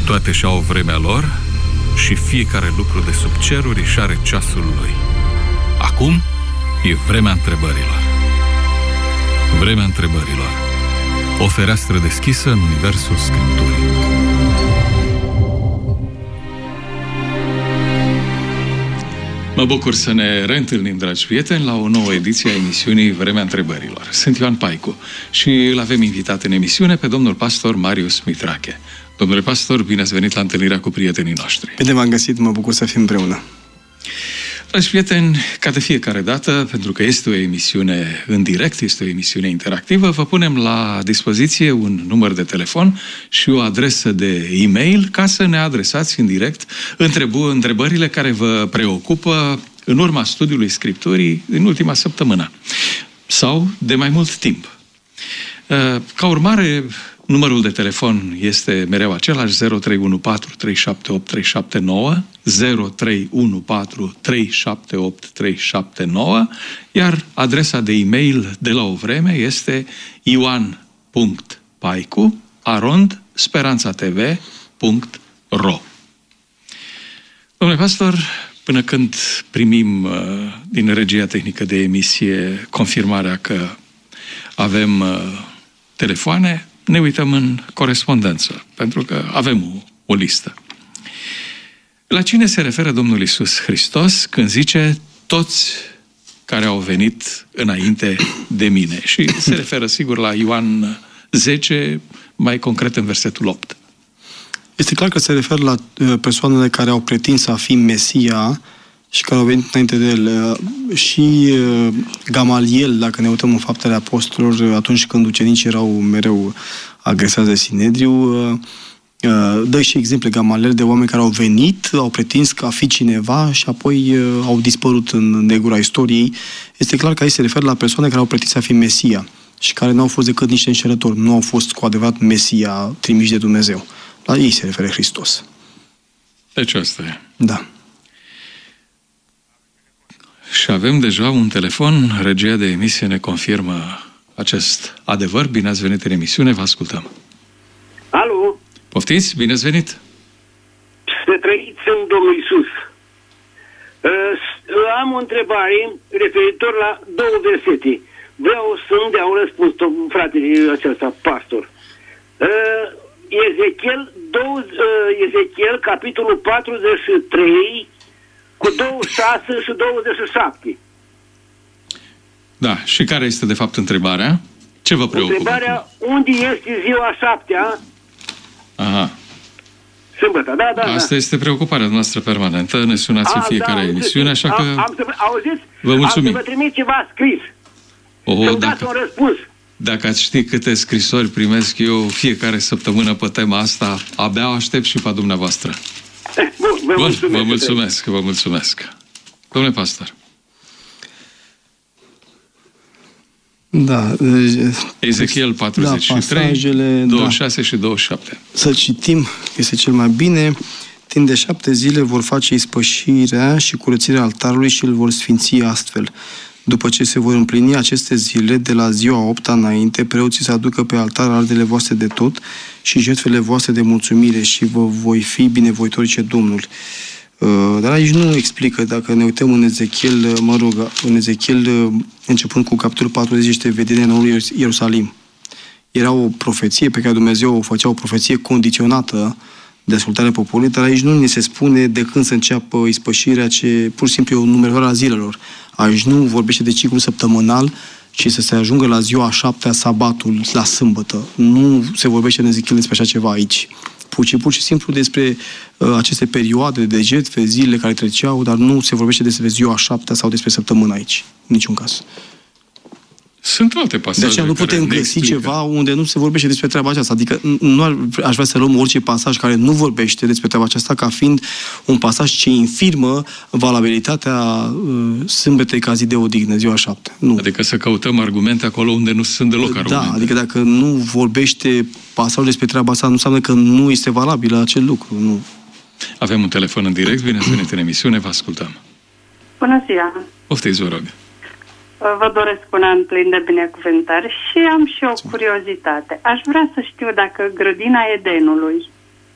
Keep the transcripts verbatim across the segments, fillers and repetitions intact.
Toate și-au vremea lor și fiecare lucru de sub ceruri își are ceasul lui. Acum e vremea întrebărilor. Vremea întrebărilor. O fereastră deschisă în universul Scripturii. Mă bucur să ne reîntâlnim, dragi prieteni, la o nouă ediție a emisiunii Vremea Întrebărilor. Sunt Ioan Paicu și îl avem invitat în emisiune pe domnul pastor Marius Mitrache. Domnule pastor, bine ați venit la întâlnirea cu prietenii noștri. Bine v-am găsit, mă bucur să fim împreună. Dragi prieteni, ca de fiecare dată, pentru că este o emisiune în direct, este o emisiune interactivă, vă punem la dispoziție un număr de telefon și o adresă de e-mail ca să ne adresați în direct întrebările care vă preocupă în urma studiului Scripturii din ultima săptămână sau de mai mult timp. Ca urmare, numărul de telefon este mereu același, zero trei unu patru trei șapte opt trei șapte nouă, zero trei unu patru trei șapte opt trei șapte nouă, iar adresa de e-mail de la o vreme este ioan punct paicu arond speranțatv punct ro. Domnule pastor, până când primim uh, din regia tehnică de emisie confirmarea că avem uh, telefoane, ne uităm în corespondență, pentru că avem o, o listă. La cine se referă Domnul Iisus Hristos când zice toți care au venit înainte de mine? Și se referă, sigur, la Ioan zece, mai concret în versetul opt. Este clar că se referă la persoanele care au pretins a fi Mesia și care au venit înainte de el. Și Gamaliel, dacă ne uităm în Faptele Apostolilor, atunci când ucenicii erau mereu agresați de Sinedriu, dă și exemple Gamaliel de oameni care au venit, au pretins că a fi cineva și apoi au dispărut în negura istoriei. Este clar că aici se referă la persoane care au pretins a fi Mesia și care nu au fost decât niște înșelători, nu au fost cu adevărat Mesia trimiși de Dumnezeu. La ei se referă Hristos. Deci asta e. Da. Și avem deja un telefon, regia de emisie ne confirmă acest adevăr. Bine ați venit în emisiune, vă ascultăm. Alo? Poftiți, bine ați venit. Să trăiți în Domnul Iisus. Uh, am o întrebare referitor la două versete. Vreau să-mi dea un răspuns fratele acesta, pastor. Uh, Ezechiel, două, uh, Ezechiel, capitolul patruzeci și trei, cu douăzeci și șase și douăzeci și șapte. Da, și care este de fapt întrebarea? Ce vă preocupă? Întrebarea, unde este ziua șaptea? Aha. Sâmbătă, da, da, Asta da. este preocuparea noastră permanentă. Ne sunați A, în fiecare da, emisiune, așa că... Am, am să, auziți? Vă mulțumim. Am să vă trimit ceva scris. Oh, să-mi dacă, dați un răspuns. Dacă ați ști câte scrisori primesc eu fiecare săptămână pe tema asta, abia aștept și pe dumneavoastră. Bun, vă Bun, mulțumesc. Vă mulțumesc, vă mulțumesc. Domnule pastor. Da. Ezechiel patruzeci și trei, da, douăzeci și șase da. și douăzeci și șapte. Să citim, este cel mai bine. Timp de șapte zile vor face ispășirea și curățirea altarului și îl vor sfinți astfel. După ce se vor împlini aceste zile, de la ziua opta înainte, preoții să aducă pe altar ardele voastre de tot și jertfele voastre de mulțumire și vă voi fi binevoitori, ce Domnul. Dar aici nu explică, dacă ne uităm în Ezechiel, mă rog, în Ezechiel, începând cu capitolul patruzeci, este vederea noului Ierusalim. Era o profeție pe care Dumnezeu o făcea, o profeție condiționată de ascultarea poporului, dar aici nu ne se spune de când să înceapă ispășirea, ce pur și simplu e o numerare a zilelor. Aici nu vorbește de ciclu săptămânal, ci să se ajungă la ziua a șaptea, sabatul, la sâmbătă. Nu se vorbește în Ezechiel despre așa ceva aici. Pur și, pur și simplu despre uh, aceste perioade de jertfe, zile care treceau, dar nu se vorbește despre ziua a șaptea sau despre săptămână aici. În niciun caz. Sunt alte pasaje. De aceea nu putem găsi explică. ceva unde nu se vorbește despre treaba aceasta. Adică nu ar, aș vrea să luăm orice pasaj care nu vorbește despre treaba aceasta ca fiind un pasaj ce infirmă valabilitatea uh, sâmbetei ca zi de odihnă, ziua șapte. Nu. Adică să căutăm argumente acolo unde nu sunt deloc da, argumente. Da, adică dacă nu vorbește pasajul despre treaba asta, nu înseamnă că nu este valabil acel lucru. Nu. Avem un telefon în direct, bine ați venit în emisiune, vă ascultăm. Bună ziua! Poftiți, vă rog. Vă doresc un an plin de binecuvântări și am și o curiozitate. Aș vrea să știu dacă grădina Edenului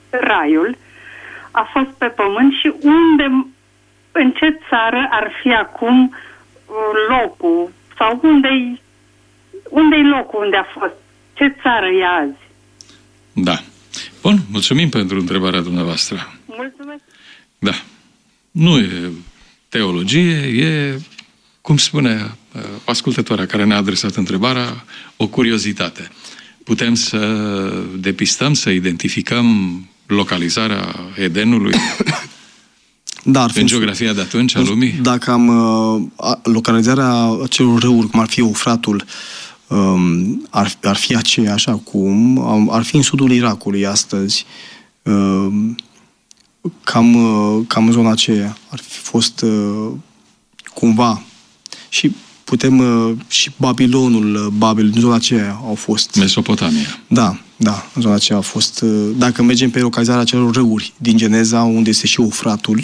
raiul a fost pe pământ și unde, în ce țară ar fi acum locul sau unde-i, unde-i locul unde a fost? Ce țară e azi? Da. Bun, mulțumim pentru întrebarea dumneavoastră. Mulțumesc. Da. Nu e teologie, e, cum spune ascultătoarea care ne-a adresat întrebarea, o curiozitate. Putem să depistăm, să identificăm localizarea Edenului Da, ar fi în geografia de atunci a lumii? Dacă am uh, localizarea acelor râuri, cum ar fi Eufratul, um, ar, ar fi aceeași acum, um, ar fi în sudul Irakului astăzi, um, cam, uh, cam în zona aceea. Ar fi fost uh, cumva și putem uh, și Babilonul, Babil, în zona aceea au fost. Mesopotamia. Da, da, în zona aceea a fost. Uh, dacă mergem pe localizarea acelor râuri din Geneza, unde este și Eufratul,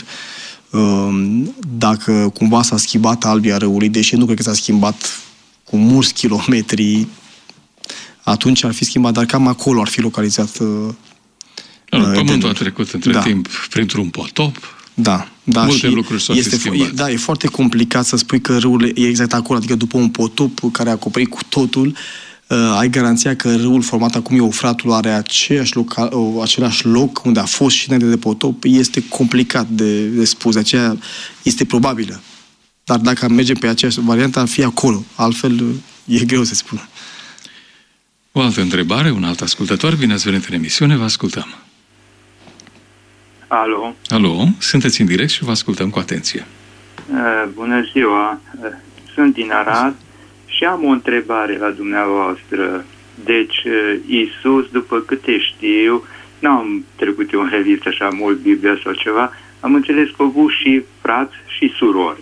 dacă cumva s-a schimbat albia râului, deși nu cred că s-a schimbat cu mulți kilometri, atunci ar fi schimbat, dar cam acolo ar fi localizat. Uh, Pământul a trecut între da. timp printr-un potop. Da, da. Multe și lucruri s-au este, schimbat. E, da, e foarte complicat să spui că râul e exact acolo, adică după un potop care a acoperit cu totul, uh, ai garanția că râul format acum Eufratul are aceeași loc, uh, același loc unde a fost și înainte de potop. Este complicat de, de spus, de aceea este probabilă. Dar dacă mergem pe aceeași variantă, ar fi acolo. Altfel, uh, e greu să spun. O altă întrebare, un alt ascultător. Bine ați venit în emisiune, vă ascultăm. Alo. Alo, sunteți în direct și vă ascultăm cu atenție. Uh, bună ziua. Uh, sunt din Arad și am o întrebare la dumneavoastră. Deci, uh, Iisus, după câte știu, n-am trecut eu în revistă așa mult Biblia sau ceva, am înțeles că au avut și frați și surori.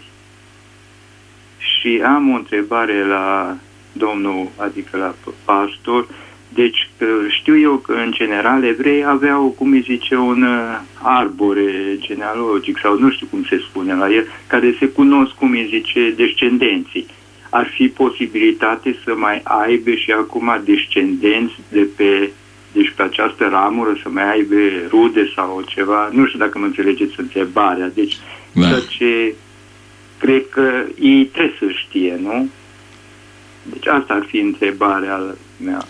Și am o întrebare la domnul, adică la pastor. Deci știu eu că în general evrei aveau, cum îi zice, un arbore genealogic sau nu știu cum se spune la el, care se cunosc, cum îi zice, descendenții. Ar fi posibilitate să mai aibă și acum descendenți de pe, deci pe această ramură, să mai aibă rude sau ceva? Nu știu dacă mă înțelegeți întrebarea. Deci, da. Ceea ce cred că ei trebuie să știe, nu? Deci asta ar fi întrebarea mea.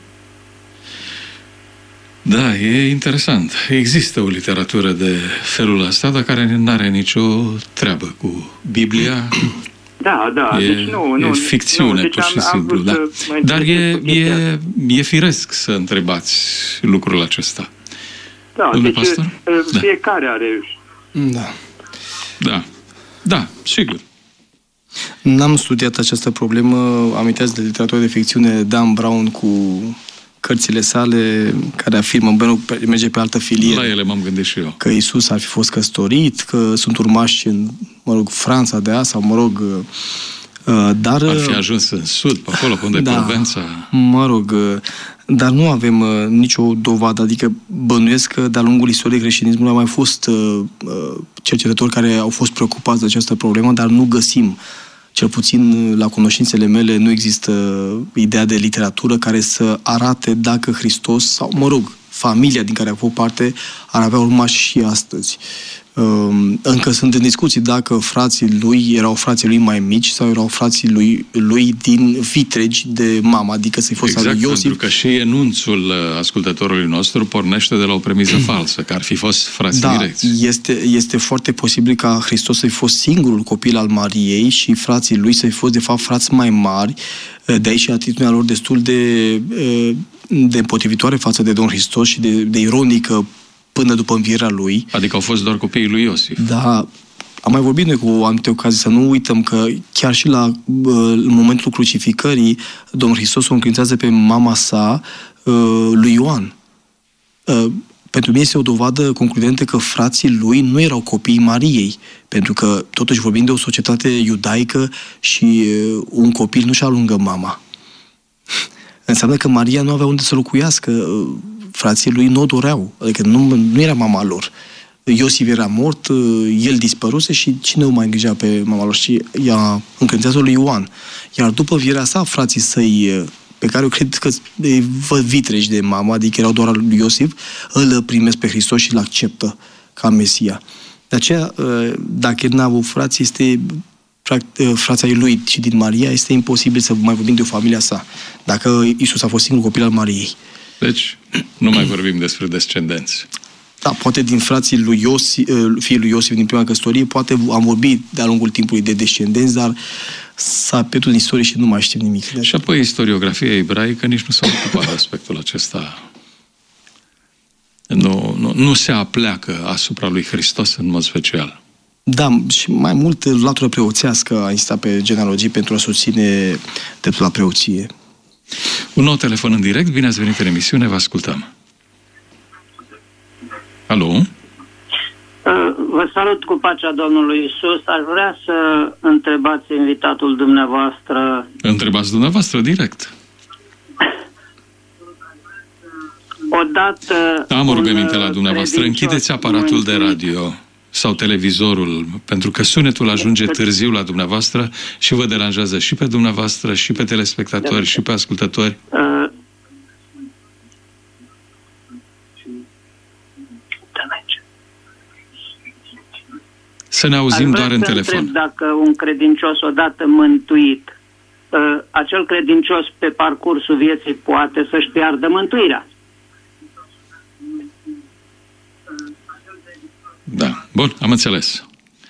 Da, e interesant. Există o literatură de felul ăsta, dar care nu are nicio treabă cu Biblia. Da, da, e, deci nu, nu. E ficțiune, nu, deci pur și am, simplu. am Da. Dar e, e, e firesc să întrebați lucrul acesta. Da, Domnule deci pastor? fiecare da. are... Da. Da, da, sigur. N-am studiat această problemă. Aminteați de literatură de ficțiune Dan Brown cu cărțile sale care afirmă, bă, nu merge pe altă filie. La ele m-am gândit și eu. Că Iisus ar fi fost căsătorit, că sunt urmași în, mă rog, Franța de azi, sau mă rog, dar... Ar fi ajuns în sud, pe acolo, pe unde da, e Provența. Mă rog, dar nu avem nicio dovadă, adică bănuiesc că de-a lungul istoriei creștinismului au mai fost cercetători care au fost preocupați de această problemă, dar nu găsim, cel puțin la cunoștințele mele, nu există ideea de literatură care să arate dacă Hristos, sau, mă rog, familia din care a făcut parte, ar avea urmași și astăzi. Încă sunt în discuții dacă frații lui erau frații lui mai mici sau erau frații lui, lui din vitregi de mamă, adică să-i fost exact, al lui Iosif. Pentru că și enunțul ascultătorului nostru pornește de la o premisă falsă, că ar fi fost frații da, direcți. Este, este foarte posibil ca Hristos să-i fost singurul copil al Mariei și frații lui să-i fost, de fapt, frați mai mari, de aici și atitudinea lor destul de, de împotrivitoare față de Domnul Hristos și de, de ironică până după învierea lui. Adică au fost doar copiii lui Iosif. Da, am mai vorbit noi cu anumite ocazii, să nu uităm că chiar și la în momentul crucificării, Domnul Hristos o încredințează pe mama sa, lui Ioan. Pentru mine este o dovadă concludentă că frații lui nu erau copiii Mariei, pentru că totuși vorbim de o societate iudaică și un copil nu-și alungă mama. Înseamnă că Maria nu avea unde să locuiască, frații lui nu o doreau, adică nu, nu era mama lor. Iosif era mort, el dispăruse și cine o mai îngrijea pe mama lor? Și ea încredințează lui Ioan. Iar după învierea sa, frații săi pe care eu cred că văd vitreși de mamă, adică erau doar al lui Iosif, îl primesc pe Hristos și îl acceptă ca Mesia. De aceea, dacă el n-a avut frați, este frața lui și din Maria, este imposibil să mai vorbim de o familie sa, dacă Iisus a fost singurul copil al Mariei. Deci, nu mai vorbim despre descendenți. Da, poate din frații lui Iosif, fiul lui Iosif din prima căsătorie, poate am vorbit de-a lungul timpului de descendenți, dar s-a pierdut în istorie și nu mai știm nimic. Și apoi istoriografia ebraică nici nu s-a ocupat de aspectul acesta. Nu, nu, nu se apleacă asupra lui Hristos în mod special. Da, și mai mult latura preoțească a insistat pe genealogii pentru a susține dreptul la preoție. Un nou telefon în direct, bine ați venit în emisiune, vă ascultăm. Alo? Vă salut cu pacea Domnului Iisus. Aș vrea să întrebați invitatul dumneavoastră. Întrebați dumneavoastră direct. Odată... Am o rugăminte la dumneavoastră. Închideți aparatul de radio sau televizorul, pentru că sunetul ajunge târziu la dumneavoastră și vă deranjează și pe dumneavoastră, și pe telespectatori, și pe ascultători. Uh, Să ne auzim doar în telefon. Întreb dacă un credincios odată mântuit, uh, acel credincios pe parcursul vieții poate să-și piardă mântuirea. Da. Bun, am înțeles.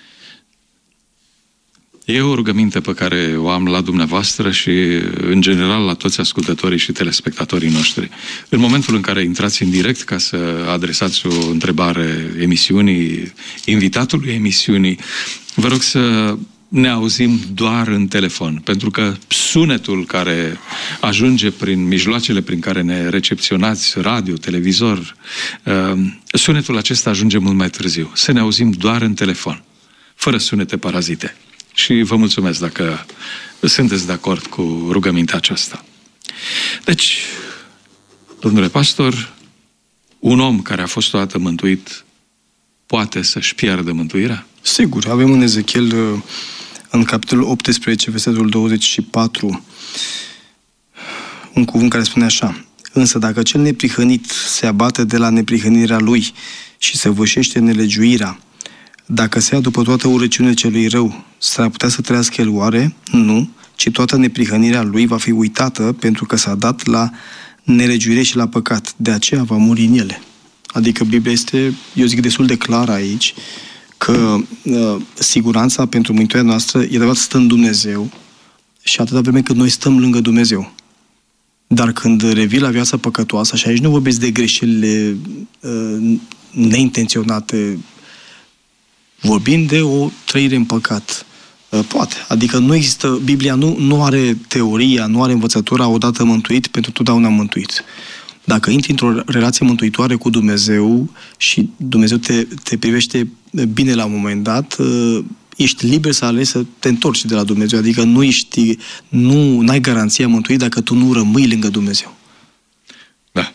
E o rugăminte pe care o am la dumneavoastră și, în general, la toți ascultătorii și telespectatorii noștri. În momentul în care intrați în direct ca să adresați o întrebare emisiunii, invitatului emisiunii, vă rog să ne auzim doar în telefon, pentru că sunetul care ajunge prin mijloacele prin care ne recepționați, radio, televizor, sunetul acesta ajunge mult mai târziu. Să ne auzim doar în telefon, fără sunete parazite. Și vă mulțumesc dacă sunteți de acord cu rugămintea aceasta. Deci, domnule pastor, un om care a fost odată mântuit poate să-și piardă mântuirea? Sigur, avem în Ezechiel, în capitolul optsprezece, versetul douăzeci și patru, un cuvânt care spune așa: însă dacă cel neprihănit se abate de la neprihănirea lui și săvârșește nelegiuirea, dacă se ia după toată urăciunea celui rău, s-ar putea să trăiască el oare? Nu, ci toată neprihănirea lui va fi uitată pentru că s-a dat la nelegiuire și la păcat. De aceea va muri în ele. Adică Biblia este, eu zic, destul de clară aici, că uh, siguranța pentru mântuirea noastră e de stă în Dumnezeu și atâta vreme cât noi stăm lângă Dumnezeu. Dar când revii la viața păcătoasă, și aici nu vorbesc de greșelile uh, neintenționate, vorbim de o trăire în păcat. Uh, poate. Adică nu există, Biblia nu, nu are teoria, nu are învățătura odată mântuit pentru totdeauna mântuit. Dacă intri într-o relație mântuitoare cu Dumnezeu și Dumnezeu te, te privește bine la un moment dat, ești liber să alegi să te întorci de la Dumnezeu. Adică nu ești, nu ai garanția mântuirii dacă tu nu rămâi lângă Dumnezeu. Da.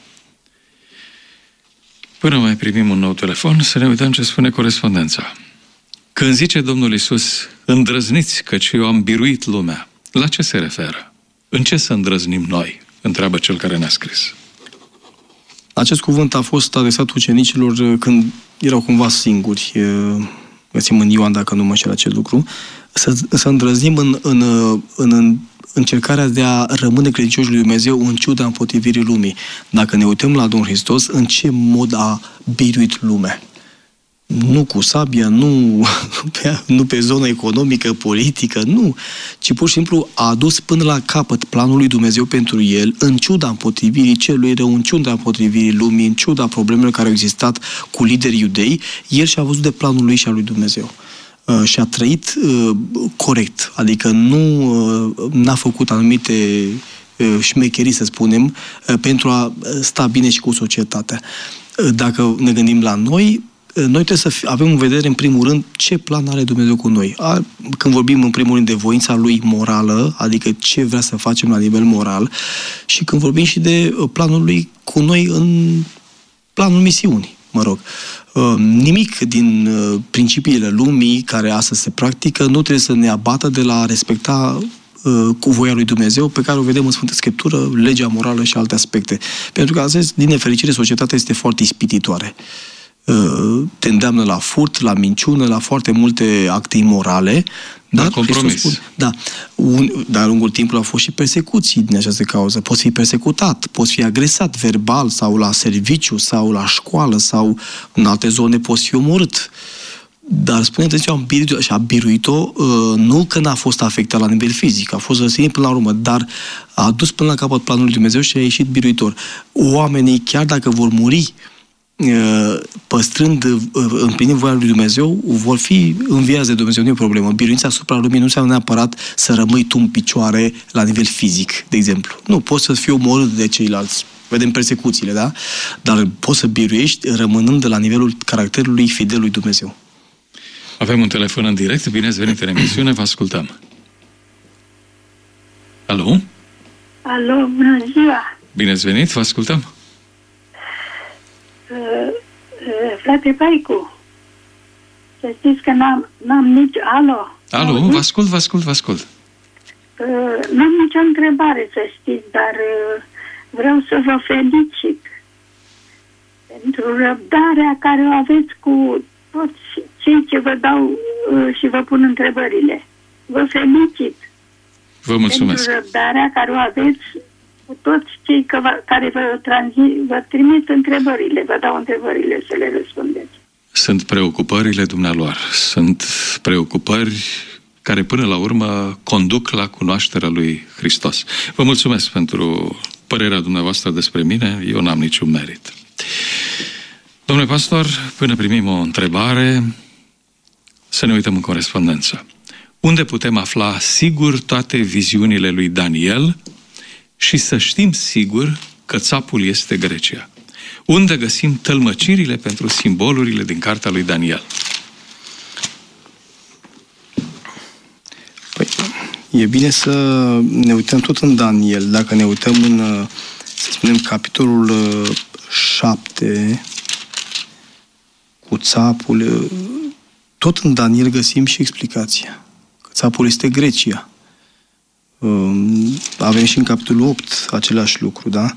Până mai primim un nou telefon, să ne uităm ce spune corespondența. Când zice Domnul Iisus, îndrăzniți căci eu am biruit lumea, la ce se referă? În ce să îndrăznim noi? Întreabă cel care ne-a scris. Acest cuvânt a fost adresat ucenicilor când erau cumva singuri. Găsim în Ioan, dacă nu mă înșel acest lucru. Să, să îndrăznim în, în, în, în încercarea de a rămâne credincioși lui Dumnezeu în ciuda împotrivirii lumii. Dacă ne uităm la Domnul Hristos, în ce mod a biruit lumea? Nu cu sabia, nu pe, nu pe zona economică, politică, nu, ci pur și simplu a adus până la capăt planul lui Dumnezeu pentru el, în ciuda împotrivirii celui rău, în ciuda împotrivirii lumii, în ciuda problemelor care au existat cu liderii iudei, el și-a văzut de planul lui și al lui Dumnezeu. Uh, și a trăit uh, corect, adică nu uh, n-a făcut anumite uh, șmecherii, să spunem, uh, pentru a sta bine și cu societatea. Uh, dacă ne gândim la noi, noi trebuie să avem în vedere, în primul rând, ce plan are Dumnezeu cu noi. Când vorbim, în primul rând, de voința Lui morală, adică ce vrea să facem la nivel moral, și când vorbim și de planul Lui cu noi în planul misiunii, mă rog. Nimic din principiile lumii care astăzi se practică nu trebuie să ne abată de la a respecta cu voia lui Dumnezeu, pe care o vedem în Sfântă Scriptură, legea morală și alte aspecte. Pentru că, astăzi, din nefericire, societatea este foarte ispititoare. Te îndeamnă la furt, la minciună, la foarte multe acte imorale. Dar compromis. Spune, da, un, de-a lungul timpului au fost și persecuții din această cauză. Poți fi persecutat, poți fi agresat verbal sau la serviciu sau la școală sau în alte zone poți fi omorât. Dar spune că am biruit-o, și a biruit-o nu că n-a fost afectat la nivel fizic, a fost răsărit până la urmă, dar a dus până la capăt planul lui Dumnezeu și a ieșit biruitor. Oamenii, chiar dacă vor muri păstrând, împlinind voia lui Dumnezeu, vor fi înviați de Dumnezeu, nu e o problemă. Biruința asupra lumii nu înseamnă neapărat să rămâi tu în picioare la nivel fizic, de exemplu. Nu, poți să fii omorât de ceilalți. Vedem persecuțiile, da? Dar poți să biruiești rămânând la nivelul caracterului fidel lui Dumnezeu. Avem un telefon în direct. Bine ați venit în emisiune, vă ascultăm. Alo? Alo, bună ziua! Bine ați venit, vă ascultăm. Uh, uh, frate Paicu, să știți că n-am, n-am nici... Alo? Alo, vă ascult, vă ascult, vă ascult. Uh, n-am nicio întrebare, să știți, dar uh, vreau să vă felicit pentru răbdarea care o aveți cu toți cei ce vă dau uh, și vă pun întrebările. Vă felicit. Vă mulțumesc. Pentru răbdarea care o aveți cu toți cei că vă, care vă, transi, vă trimit întrebările, vă dau întrebările să le răspundeți. Sunt preocupările dumnealor. Sunt preocupări care până la urmă conduc la cunoașterea lui Hristos. Vă mulțumesc pentru părerea dumneavoastră despre mine. Eu n-am niciun merit. Domnule pastor, până primim o întrebare, să ne uităm în corespondență. Unde putem afla sigur toate viziunile lui Daniel și să știm sigur că țapul este Grecia? Unde găsim tălmăcirile pentru simbolurile din cartea lui Daniel? Păi, e bine să ne uităm tot în Daniel. Dacă ne uităm în, să spunem, capitolul șapte, cu țapul, tot în Daniel găsim și explicația. Că țapul este Grecia. Avem și în capitolul opt același lucru, da?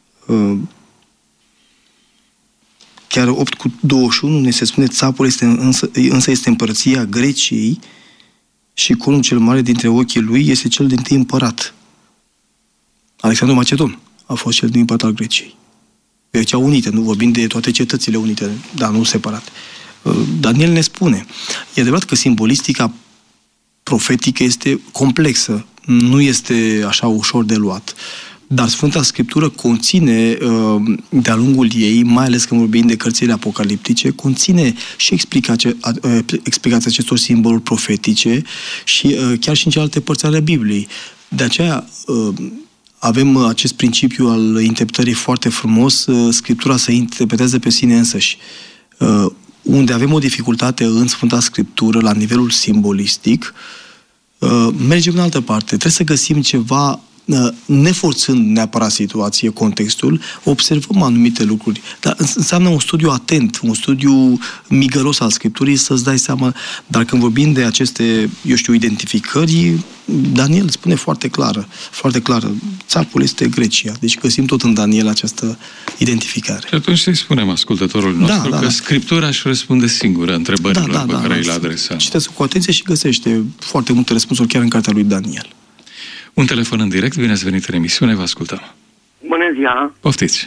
Chiar opt cu douăzeci și unu ne se spune țapul este însă, însă este împărăția Greciei și conul cel mare dintre ochii lui este cel dintâi împărat. Alexandru Macedon a fost cel din împărat al Greciei. Grecia unită, nu vorbim de toate cetățile unite, dar nu separate. Daniel ne spune. E adevărat că simbolistica profetică este complexă, nu este așa ușor de luat. Dar Sfânta Scriptură conține, de-a lungul ei, mai ales când vorbim de cărțile apocaliptice, conține și explicația, explicația acestor simboluri profetice și chiar și în celelalte părți ale Bibliei. De aceea avem acest principiu al interpretării foarte frumos, Scriptura se interpretează pe sine însăși. Unde avem o dificultate în Sfânta Scriptură, la nivelul simbolistic, mergem în altă parte. Trebuie să găsim ceva, neforțând neapărat situație, contextul, observăm anumite lucruri. Dar înseamnă un studiu atent, un studiu migăros al Scripturii, să-ți dai seama. Dar când vorbim de aceste, eu știu, identificări, Daniel spune foarte clară, foarte clară, țapul este Grecia. Deci găsim tot în Daniel această identificare. Și atunci să-i spunem ascultătorul nostru da, da, că da. Scriptura își răspunde singură întrebărilor da, da, pe da, care da, îi le adresăm. Citește cu atenție și găsește foarte multe răspunsuri chiar în cartea lui Daniel. Un telefon în direct, bine ați venit în emisiune, vă ascultăm. Bună ziua! Poftiți!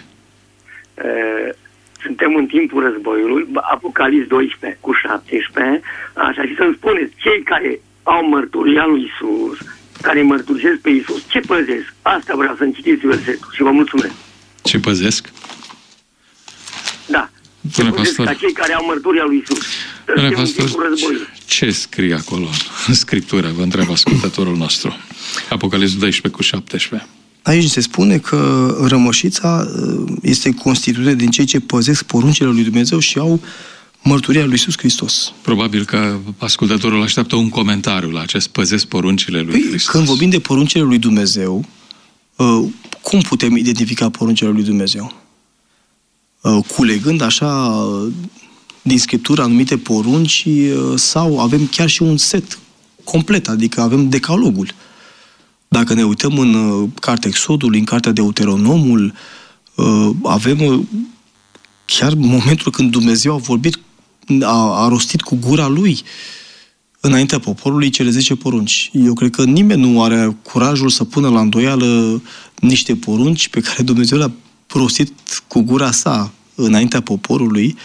Suntem în timpul războiului, Apocalips doisprezece cu șaptesprezece, așa, și să-mi spuneți, cei care au mărturia lui Iisus, care mărturisesc pe Iisus, ce păzesc? Asta vreau să-mi citiți versetul și vă mulțumesc. Ce păzesc? Da. Ce Pune păzesc pastor. ca cei care au mărturia lui Iisus. Pune pastor, ce scrie acolo în Scriptură? Vă întreb ascultătorul nostru. Apocalips doisprezece cu șaptesprezece. Aici se spune că rămășița este constituită din cei ce păzesc poruncile lui Dumnezeu și au mărturia lui Iisus Hristos. Probabil că ascultătorul așteaptă un comentariu la acest păzesc poruncile lui păi, Hristos. Când vorbim de poruncile lui Dumnezeu, cum putem identifica poruncile lui Dumnezeu? Culegând așa din Scriptură anumite porunci sau avem chiar și un set complet, adică avem decalogul. Dacă ne uităm în uh, cartea Exodului, în cartea Deuteronomul, uh, avem uh, chiar momentul când Dumnezeu a vorbit, a, a rostit cu gura lui înaintea poporului cele zece porunci. Eu cred că nimeni nu are curajul să pună la îndoială niște porunci pe care Dumnezeu le-a rostit cu gura sa înaintea poporului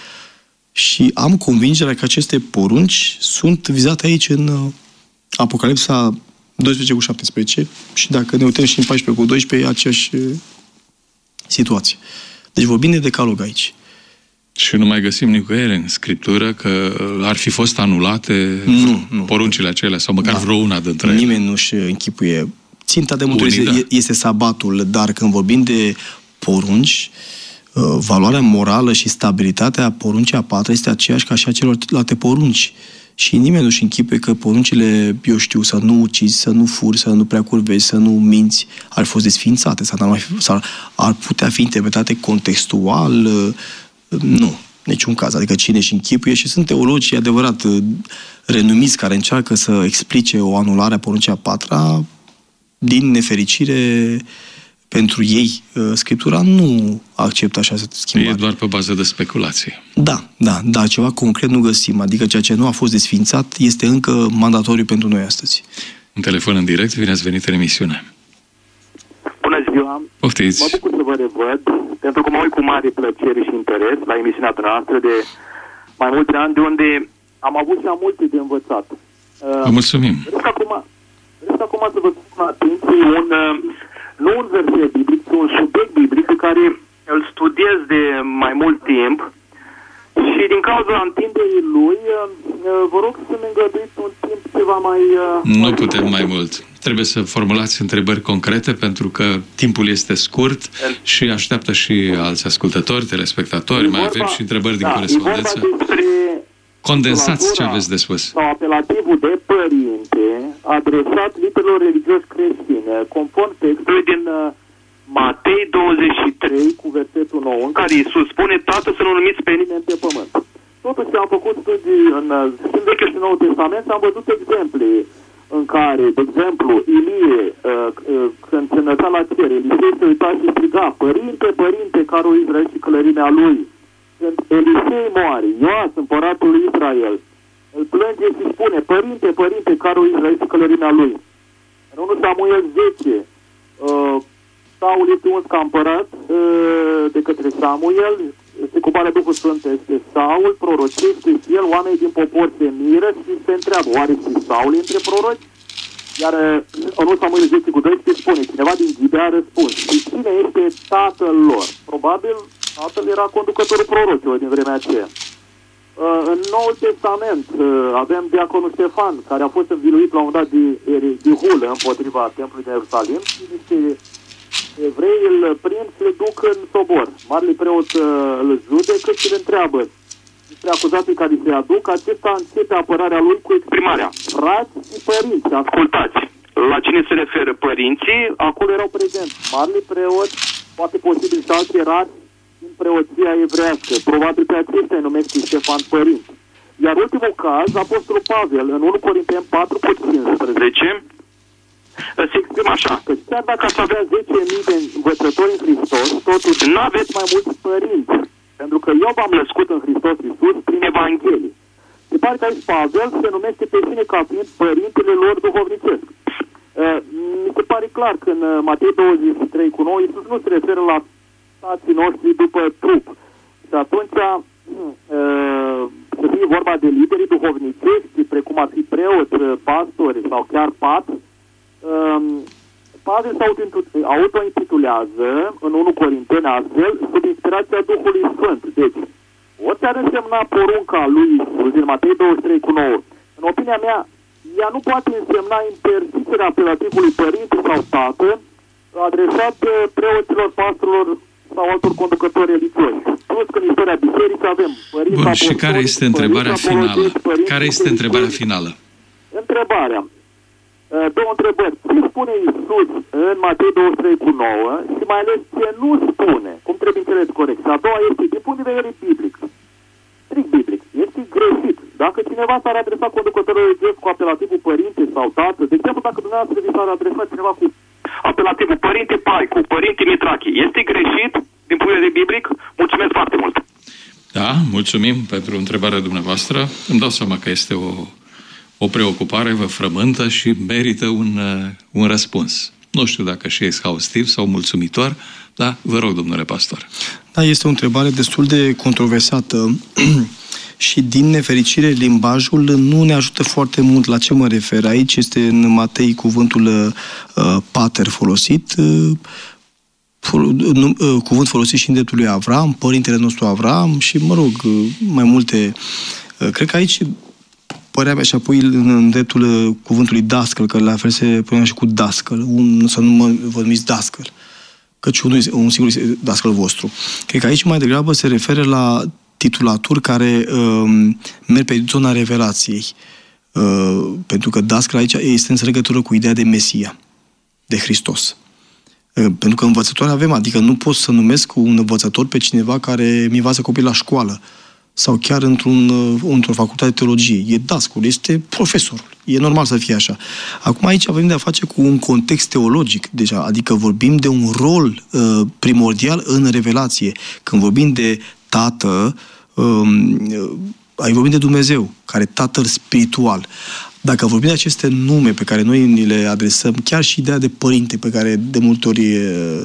și am convingerea că aceste porunci sunt vizate aici în Apocalipsa doisprezece cu șaptesprezece și dacă ne uităm și în paisprezece cu doisprezece, e aceeași situație. Deci vorbim de decalog aici. Și nu mai găsim nicăieri în Scriptură că ar fi fost anulate nu, nu. poruncile acelea, sau măcar da. vreo una dintre ele. Nimeni nu-și închipuie. Ținta de multe este, da. este sabatul, dar când vorbim de porunci, valoarea morală și stabilitatea poruncii a patra este aceeași ca și a celorlalte porunci. Și nimeni nu-și închipuie că poruncile, eu știu, să nu ucizi, să nu furi, să nu prea curvezi, să nu minți, ar fi fost desființate sau, mai fi, sau ar putea fi interpretate contextual. Nu, niciun caz. Adică cine își închipuie, și sunt teologi, adevărat, renumiți care încearcă să explice o anulare a poruncii a patra, din nefericire pentru ei, Scriptura nu acceptă așa schimbare. E doar pe bază de speculație. Da, da, dar ceva concret nu găsim. Adică ceea ce nu a fost desființat este încă mandatoriu pentru noi astăzi. Un telefon în direct, bine ați venit în emisiune. Bună ziua! Poftiți! Mă bucur să vă revăd, pentru că mă uit cu mare plăcere și interes la emisiunea noastră de mai mulți ani, de unde am avut și am multe de învățat. Vă mulțumim! Vreau acum, vreau acum să vă spun atenție un, nu un verset biblic, ci un subiect biblic pe care îl studiez de mai mult timp și din cauza întinderii lui, vă rog să-mi îngăduiți un timp ceva mai... Nu mai putem mai mult. Trebuie să formulați întrebări concrete, pentru că timpul este scurt și așteaptă și alți ascultători, telespectatori, mai avem și întrebări din da, corespondență. Condensați ce aveți de spus. Sau apelativul de părinte adresat liderilor religios creștine, conform textului din Matei douăzeci și trei cu versetul nouă, în care Iisus spune: Tată, să nu numiți pe nimeni pe pământ. Totuși am făcut studii în, în Vechiul și Noul Testament și am văzut exemple în care, de exemplu, Ilie, uh, uh, când se înălța la cer, Elisei se uita și striga: Părinte, părinte, carul Israel și călărimea lui. Când Elisei moare, Ioas, împăratul lui Israel, îl plânge și spune: Părinte, părinte, carul Israel și călărimea lui. În unu Samuel zece, uh, Saul este uns ca împărat uh, de către Samuel, se coboară Duhul Sfânt este Saul, prorocește și el, oamenii din popor se miră și se întreabă: oare și Saul între proroci? Iar în unu Samuel zece cu doisprezece spune: cineva din Gibea a răspuns: și cine este tatăl lor? Probabil tatăl era conducătorul prorocilor din vremea aceea. În Noul Testament avem diaconul Ștefan, care a fost învinuit la un moment dat de, de hulă împotriva templului de Ierusalim și niște evrei îl prind și îl duc în sobor. Marele preot îl judecă și îl întreabă despre acuzații care se aduc. Acesta începe apărarea lui cu exprimarea: frați și părinți, ascultați. La cine se referă părinții? Acolo erau prezenți marele preot, poate posibil și alți erari din preoția evrească. Probabil pe acestea îi numește Ștefan părinți. Iar ultimul caz, Apostolul Pavel, în unu Corinteni patru cu cincisprezece, se exprimă așa: că chiar dacă ați avea zece mii de învățători în Hristos, totuși nu aveți mai mulți părinți, pentru că eu v-am născut în Hristos Iisus prin Evanghelie. Se pare că aici Pavel se numește pe sine ca fiind părintele lor duhovnicesc. Mi se pare clar că în Matei douăzeci și trei cu nouă Iisus nu se referă la tații noștri după trup. Și atunci să fie vorba de lideri duhovnicești, precum ar fi preoți, pastori sau chiar papi, Pavel se auto-intitulează în unu Corinteni astfel, sub inspirația Duhului Sfânt. Deci, orice ar însemna porunca lui Iisus din Matei douăzeci și trei cu nouă, în opinia mea, ea nu poate însemna interzicerea apelativului părinte sau tată adresat preoților, pastorilor sau altor conducători religioși. Plus că în istoria bisericii avem părinți. Bun, și care este întrebarea finală? Care este întrebarea finală? Întrebarea. Două întrebări. Ce spune Iisus în Matei douăzeci și trei cu nouă și mai ales ce nu spune? Cum trebuie înțeles corect? Și a doua este, din punct de vedere biblic, strict biblic, este greșit. Dacă cineva s-ar adresa conducătorului religios cu apelativul părinte sau tată, de exemplu, dacă dumneavoastră vi s-ar adresa cineva cu apelativul Părinte Paicu, Părinte Mitrache, este greșit din punct de vedere biblic? Mulțumesc foarte mult! Da, mulțumim pentru întrebarea dumneavoastră. Îmi dau seama că este o, o preocupare, vă frământă și merită un, un răspuns. Nu știu dacă și exhaustiv sau mulțumitor, dar vă rog, domnule pastor. Da, este o întrebare destul de controversată și, din nefericire, limbajul nu ne ajută foarte mult. La ce mă refer? Aici este în Matei cuvântul uh, pater folosit, uh, uh, cuvânt folosit și în dreptul lui Avram, părintele nostru Avram și, mă rog, uh, mai multe. Uh, cred că aici părea mea și apoi în dreptul cuvântului dascăl, că la fel se punea și cu dascăl, un, să nu mă vă numiți dascăl, căci unul, un singur dascăl vostru. Cred că aici mai degrabă se referă la titulaturi care um, merg pe zona revelației. Uh, pentru că dascăl aici este în legătură cu ideea de Mesia, de Hristos. Uh, pentru că învățători avem, adică nu pot să numesc un învățător pe cineva care mi învață copii la școală sau chiar într-un, într-o facultate de teologie. E dascul, este profesorul. E normal să fie așa. Acum aici avem de a face cu un context teologic deja, adică vorbim de un rol uh, primordial în revelație. Când vorbim de Tată, um, ai vorbit de Dumnezeu, care e Tatăl spiritual. Dacă vorbim de aceste nume pe care noi ni le adresăm, chiar și ideea de părinte pe care de multe ori uh,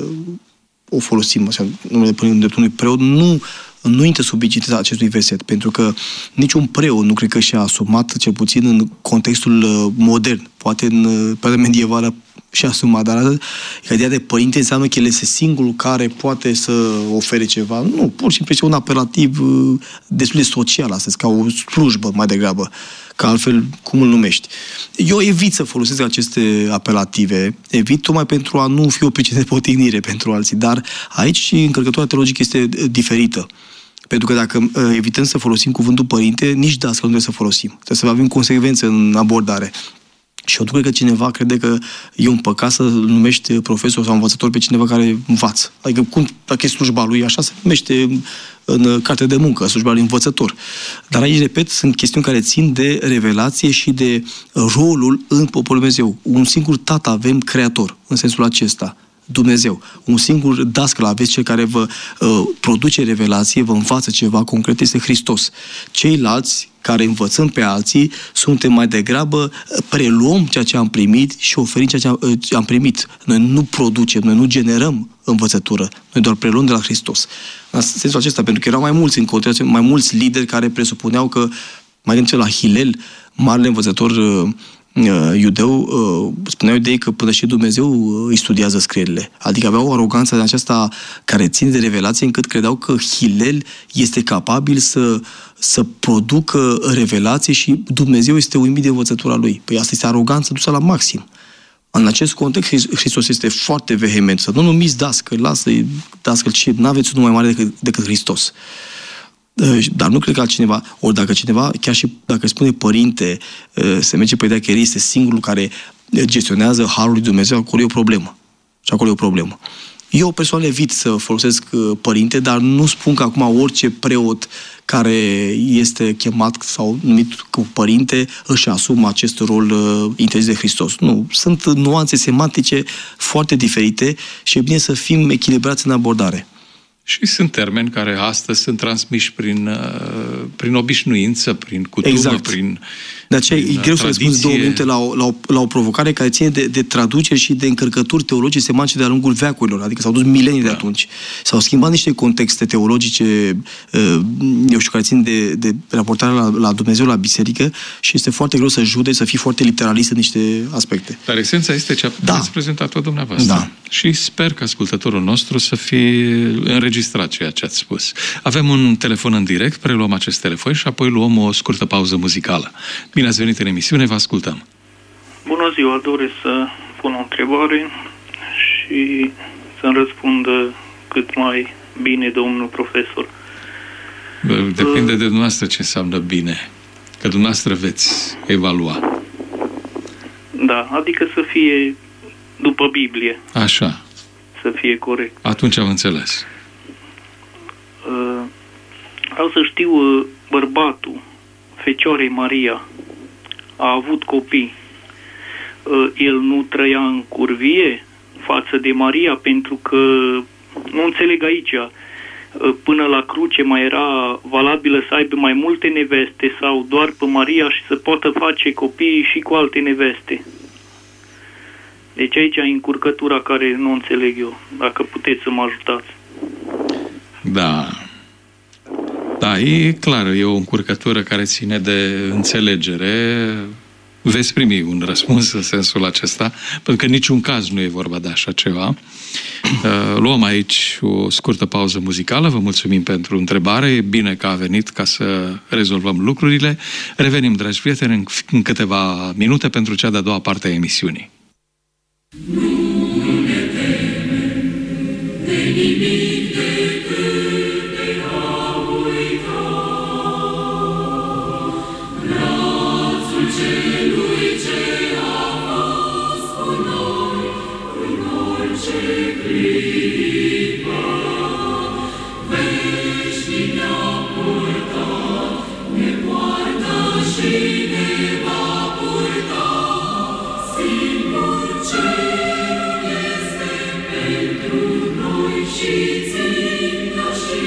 o folosim, așa, numele de părinte unui preot, nu nu intră sub incidența acestui verset, pentru că niciun preot nu cred că și-a asumat, cel puțin în contextul modern, poate în perioada medievală și-a asumat, dar ideea de părinte înseamnă că el este singurul care poate să ofere ceva. Nu, pur și simplu este un apelativ destul de social astăzi, ca o slujbă mai degrabă, că altfel cum îl numești. Eu evit să folosesc aceste apelative, evit tocmai pentru a nu fi o pricină de potignire pentru alții, dar aici și încărcătura teologică este diferită. Pentru că dacă evităm să folosim cuvântul părinte, nici dascăl nu trebuie să folosim. Trebuie să avem consecvență în abordare. Și eu nu cred că cineva crede că e un păcat să numești profesor sau învățător pe cineva care învață. Adică, cum, dacă e slujba lui, așa se numește în carte de muncă, slujba lui învățător. Dar aici, repet, sunt chestiuni care țin de revelație și de rolul în poporul Dumnezeu. Un singur tată avem, creator, în sensul acesta. Dumnezeu. Un singur dascăl aveți, cel care vă uh, produce revelație, vă învață ceva concret, este Hristos. Ceilalți care învățăm pe alții, suntem mai degrabă, preluăm ceea ce am primit și oferim ceea ce am, uh, am primit. Noi nu producem, noi nu generăm învățătură, noi doar preluăm de la Hristos. În sensul acesta, pentru că erau mai mulți în continuare, mai mulți lideri care presupuneau că, mai gândiți la Hilel, marele învățător uh, iudeu, spuneau idei că până și Dumnezeu îi studiază scrierile. Adică aveau o aroganță în aceasta care ține de revelație, încât credeau că Hilel este capabil să, să producă revelație și Dumnezeu este uimit de învățătura lui. Păi asta este aroganță dusă la maxim. În acest context, Hristos este foarte vehement. Să nu numiți dascăl, lasă-i dascăl, ce n-aveți unul mai mare decât, decât Hristos. Dar nu cred că altcineva, ori dacă cineva, chiar și dacă spune părinte, se merge pe ideea că el este singurul care gestionează harul lui Dumnezeu, acolo e o problemă. Și acolo e o problemă. Eu persoană evit să folosesc părinte, dar nu spun că acum orice preot care este chemat sau numit cu părinte își asumă acest rol interzis de Hristos. Nu. Sunt nuanțe semantice foarte diferite și e bine să fim echilibrați în abordare. Și sunt termeni care astăzi sunt transmiși prin, prin obișnuință, prin cutumă, exact. prin De aceea e greu să răspunzi două minute la o, la, o, la o provocare care ține de, de traduceri și de încărcături teologice semantice de-a lungul veacurilor, adică s-au dus milenii da. de atunci. S-au schimbat niște contexte teologice, eu știu, care țin de, de raportarea la, la Dumnezeu, la biserică, și este foarte greu să judeci, să fii foarte literalist în niște aspecte. Dar esența este ce da. ați prezentat-o dumneavoastră. Da. Și sper că ascultătorul nostru să fie înregistrat ceea ce ați spus. Avem un telefon în direct, preluăm acest telefon și apoi luăm o scurtă pauză muzicală. Bine ați venit în emisiune, vă ascultăm. Bună ziua, doresc să pun o întrebare și să-mi răspundă cât mai bine domnul profesor. Depinde de dumneavoastră ce înseamnă bine, că dumneavoastră veți evalua. Da, adică să fie după Biblie. Așa. Să fie corect. Atunci am înțeles. Uh, vreau să știu, uh, bărbatul Fecioarei Maria a avut copii. Uh, el nu trăia în curvie față de Maria, pentru că nu înțeleg aici, până la cruce mai era valabilă să aibă mai multe neveste sau doar pe Maria și să poată face copii și cu alte neveste. Deci aici e încurcătura care nu înțeleg eu, dacă puteți să mă ajutați. Da. Da, e clar, e o încurcătură care ține de înțelegere. Veți primi un răspuns în sensul acesta, pentru că în niciun caz nu e vorba de așa ceva. Luăm aici o scurtă pauză muzicală, vă mulțumim pentru întrebare, e bine că a venit ca să rezolvăm lucrurile. Revenim, dragi prieteni, în câteva minute pentru cea de-a doua parte a emisiunii. Nu ne teme de nimic decât de a uita brațul celui ce a fost cu noi în orice clipă. Veșnic ne-a purtat, ne poartă și ne va purta, singur cerul este pentru noi și țintă și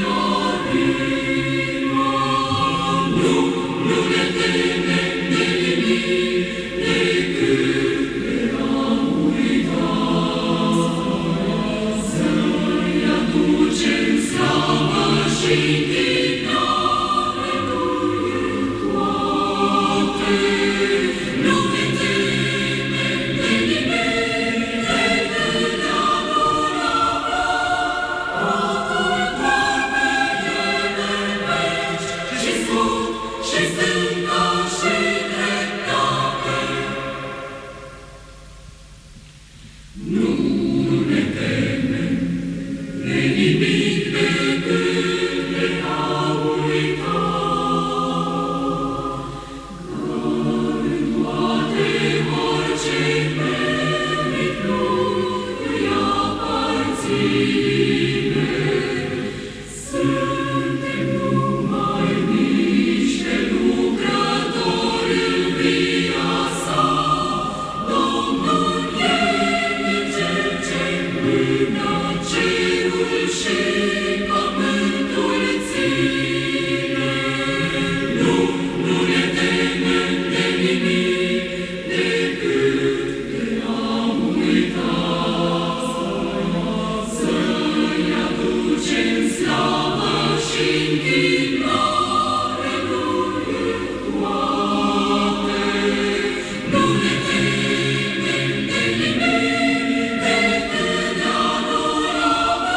arima. Nu, nu ne temem de nimic decât de a uita. Să-i aducem slavă și închinare lui în toate. Nu ne temem de nimic decât de a adora totul doar pe ele veci și sfânt și stânga și dreptate. Nu ne temem de nimic decât de a uita. Dar în toate orice merit lui aparține. Suntem numai niște lucrători în via sa. Domnul e cel ce mână cerul și pământul ține. Nu, nu ne temem de nimic decât de a uita. Să-i aducem slavă și închinare lui în toate. Nu ne temem de nimic decât de a adora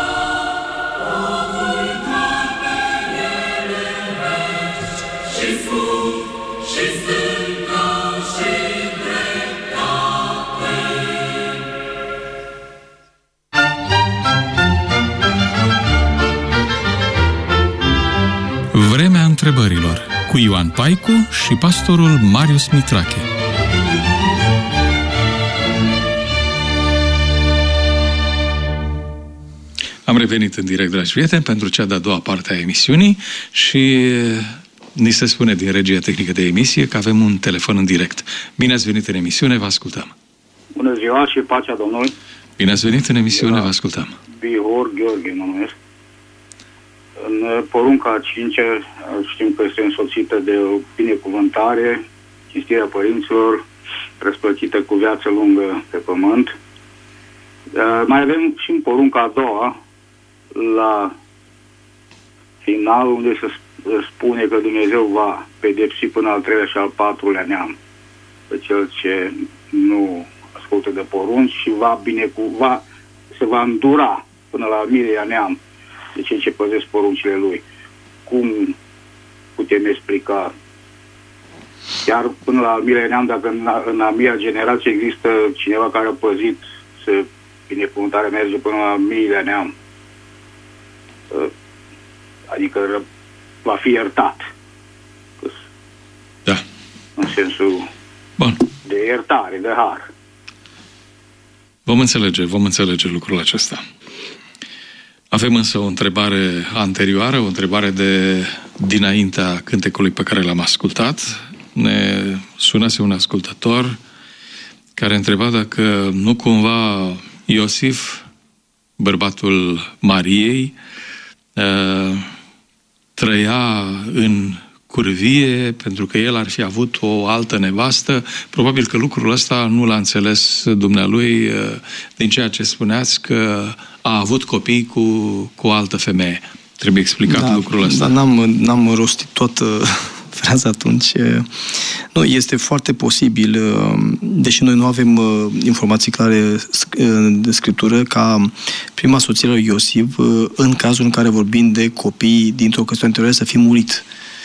totul doar pe ele veci și sfânt și stânga și dreptate. Vremea întrebărilor cu Ioan Paicu și pastorul Marius Mitrache. Am revenit în direct, dragi prieteni, pentru cea de-a doua parte a emisiunii și ni se spune din regia tehnică de emisie că avem un telefon în direct. Bine ați venit în emisiune, vă ascultăm. Bună ziua și pacea Domnului. Bine ați venit în emisiune, vă ascultăm. Bihor Gheorghe mă numesc. În porunca a cincea știm că este însoțită de o binecuvântare, cinstirea părinților, răsplătită cu viață lungă pe pământ. Mai avem și în porunca a doua, la final, unde se spune că Dumnezeu va pedepsi până al treilea și al patrulea neam pe cel ce nu ascultă de porunci și va binecu- va, se va îndura până la al miilea neam de cei ce păzesc poruncile lui. Cum putem explica? Chiar până la al miilea neam, dacă în, în a mia generație există cineva care a păzit, să binecuvântarea merge până la al miilea neam. Adică va fi iertat. Da. În sensul Bun. de iertare, de har. Vom înțelege, vom înțelege lucrul acesta. Avem însă o întrebare anterioară, o întrebare de dinaintea cântecului pe care l-am ascultat. Ne sunase un ascultător care întreba dacă nu cumva Iosif, bărbatul Mariei, trăia în curvie pentru că el ar fi avut o altă nevastă. Probabil că lucrul ăsta nu l-a înțeles dumnealui din ceea ce spuneați, că a avut copii cu, cu o altă femeie. Trebuie explicat da, lucrul ăsta. Dar n-am, n-am rostit toată fraza atunci. Nu, este foarte posibil, deși noi nu avem informații clare de scriptură, ca prima soție lui Iosif, în cazul în care vorbim de copii dintr-o căsătorie anterioară, să fi murit.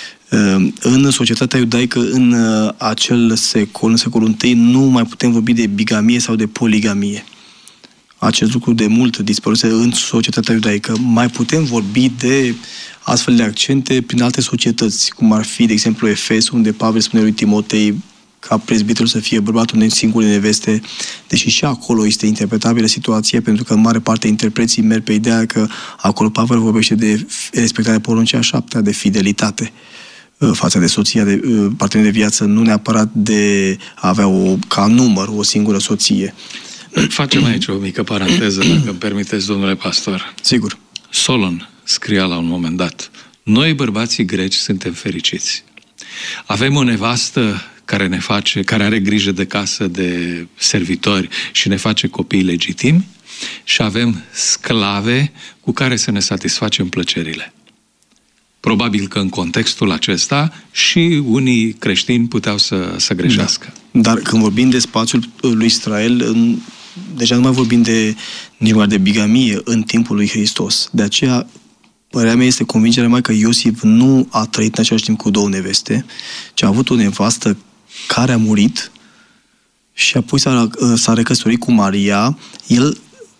În societatea iudaică, în acel secol, în secolul întâi, nu mai putem vorbi de bigamie sau de poligamie. Acest lucru de mult dispăruse în societatea iudaică. Mai putem vorbi de astfel de accente prin alte societăți, cum ar fi, de exemplu, Efes, unde Pavel spune lui Timotei ca prezbiterul să fie bărbatul unei singure neveste, deși și acolo este interpretabilă situația, pentru că în mare parte interpreții merg pe ideea că acolo Pavel vorbește de respectarea poruncii a șaptea, de fidelitate față de soția, de partener de viață, nu neapărat de a avea o, ca număr o singură soție. Facem aici o mică paranteză, dacă îmi permiteți, domnule pastor. Sigur. Solon scria la un moment dat: noi, bărbații greci, suntem fericiți. Avem o nevastă care ne face, care are grijă de casă, de servitori și ne face copii legitimi, și avem sclave cu care să ne satisfacem plăcerile. Probabil că în contextul acesta și unii creștini puteau să, să greșească. Da. Dar când vorbim de spațiul lui Israel, deja nu mai vorbim de nici de bigamie în timpul lui Hristos. De aceea, părerea mea este convingerea mea că Iosif nu a trăit în același timp cu două neveste, ci a avut o nevastă care a murit și apoi s-a, s-a recăsătorit cu Maria. El,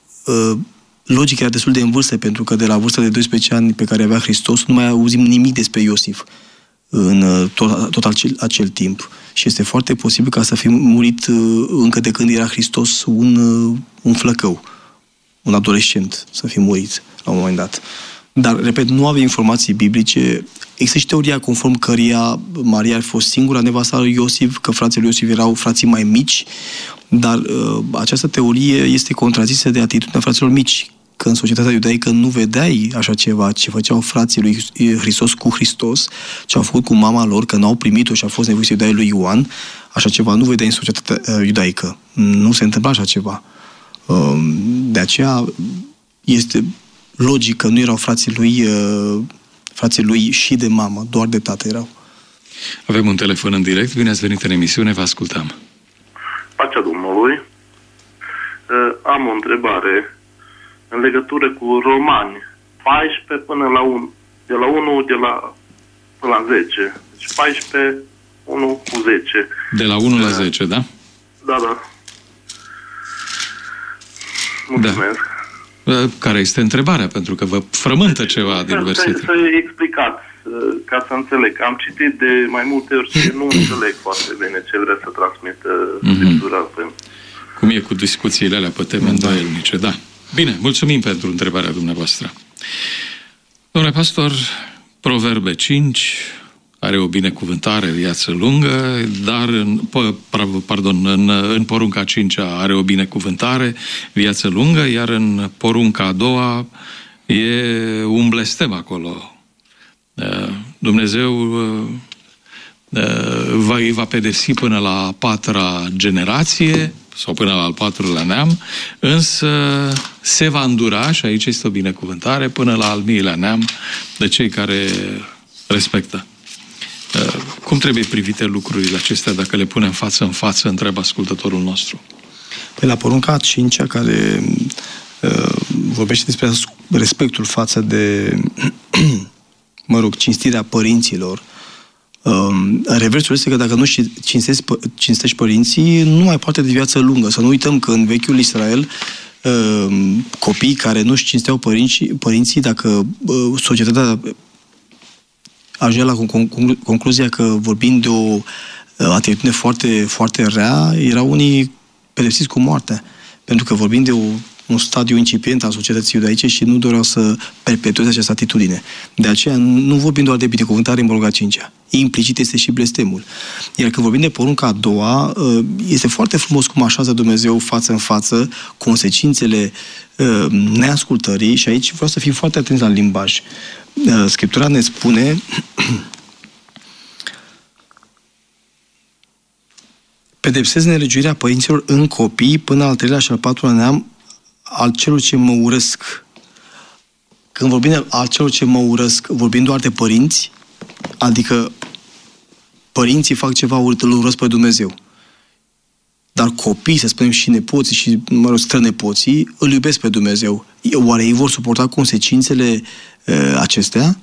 logic, era destul de în vârstă, pentru că de la vârsta de doisprezece ani pe care avea Hristos nu mai auzim nimic despre Iosif în tot, tot acel, acel timp. Și este foarte posibil ca să fi murit încă de când era Hristos un, un flăcău, un adolescent, să fi murit la un moment dat. Dar, repet, nu avem informații biblice. Există și teoria conform căreia Maria ar fi fost singura nevasta lui Iosif, că frații lui Iosif erau frații mai mici, dar uh, această teorie este contrazisă de atitudinea fraților mici, că în societatea iudaică nu vedeai așa ceva ce făceau frații lui Hristos cu Hristos, ce au făcut cu mama lor, că n-au primit-o și a fost nevoie să-i dea lui Ioan. Așa ceva nu vedeai în societatea uh, iudaică. Nu se întâmpla așa ceva. Uh, de aceea este logic că nu erau frații lui, uh, frații lui și de mamă, doar de tată erau. Avem un telefon în direct. Bine ați venit în emisiune, vă ascultăm. Pacea Domnului. Uh, am o întrebare în legătură cu Romani paisprezece până la unu, de la unu de la, până la zece. Deci paisprezece, unu cu zece. De la unu la zece, da? Da, da. Mulțumesc. Da. Care este întrebarea? Pentru că vă frământă ceva din versetul. Să, să explicați, ca să înțeleg. Am citit de mai multe ori și nu înțeleg foarte bine ce vrea să transmită Scriptura. Mm-hmm. Cum e cu discuțiile alea pe teme îndoielnice, da. Bine, mulțumim pentru întrebarea dumneavoastră. Domnule pastor, Proverbe cinci are o binecuvântare, viață lungă, dar în, pardon, în, în porunca a cincea are o binecuvântare, viață lungă, iar în porunca a doua e un blestem acolo. Dumnezeu va, îi va pedepsi până la a patra generație sau până la al patrulea neam, însă se va îndura, și aici este o binecuvântare, până la al miilea neam de cei care respectă. Cum trebuie privite lucrurile acestea dacă le punem față în față, întreabă ascultătorul nostru? Pe la porunca a cincea, care uh, vorbește despre respectul față de, mă rog, cinstirea părinților, uh, reversul este că dacă nu cinstești, cinstești părinții, nu ai parte de viață lungă. Să nu uităm că în vechiul Israel uh, copiii care nu-și cinsteau părinții, părinții dacă uh, societatea ajungea la concluzia că, vorbind de o atitudine foarte, foarte rea, erau unii pedepsiți cu moartea. Pentru că, vorbind de o un stadiu incipient al societății iudaice și nu doreau să perpetueze această atitudine. De aceea nu vorbim doar de binecuvântare în porunca cincea. Implicit este și blestemul. Iar când vorbim de porunca a doua, este foarte frumos cum așează Dumnezeu față în față consecințele neascultării și aici vreau să fim foarte atenți la limbaj. Scriptura ne spune pedepsesc nelegiuirea părinților în copii până al treilea și al patrulea neam al celor ce mă urăsc. Când vorbim de al celor ce mă urăsc, vorbim doar de părinți, adică părinții fac ceva urât, îl urăsc pe Dumnezeu. Dar copiii, să spunem și nepoții și, mă rog, strănepoții, îl iubesc pe Dumnezeu. Oare ei vor suporta consecințele uh, acestea?